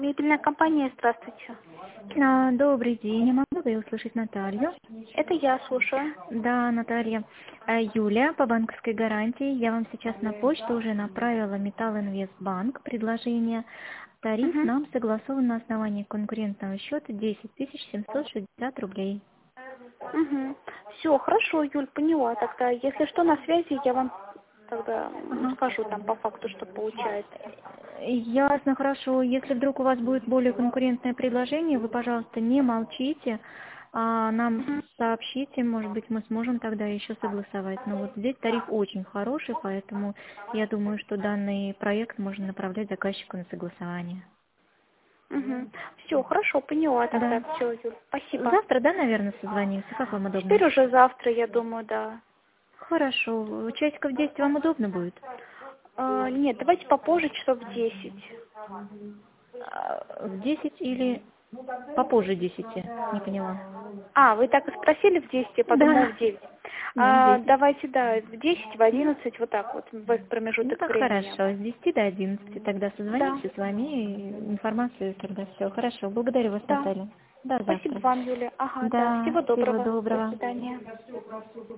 Мебельная компания, здравствуйте. Добрый день, я могу ли услышать Наталью? Это я слушаю. Да, Наталья. Юля, по банковской гарантии. Я вам сейчас на почту уже направила Металлинвестбанк предложение. Тариф Угу. нам согласован на основании конкурентного счета 10 760 рублей. Угу. Все, хорошо, Юль, поняла. Тогда, если что, на связи, я вам тогда Ага. скажу там по факту, что получается. Ясно, хорошо. Если вдруг у вас будет более конкурентное предложение, вы, пожалуйста, не молчите, нам Угу. сообщите, может быть, мы сможем тогда еще согласовать. Но вот здесь тариф очень хороший, поэтому я думаю, что данный проект можно направлять заказчику на согласование. Угу. Все, хорошо, поняла тогда. Да. Все, Юль, спасибо. Завтра, да, наверное, созвонимся, как вам удобно? Теперь уже завтра, я думаю, да. Хорошо. Часиков 10 вам удобно будет? Нет, давайте попозже, часов в 10. В 10 или попозже 10? Не поняла. Вы так и спросили в 10, я подумала Да. в 9. Не, в 10. Давайте, да, в 10, в 11, вот так вот, в этот Ну промежуток так времени. хорошо, с 10 до 11 тогда Да, созвонимся с вами и информацию тогда все. Хорошо, благодарю вас, да. Наталья. До Спасибо завтра. вам, Юлия. Ага, да. Да, Всего всего доброго. До доброго. свидания.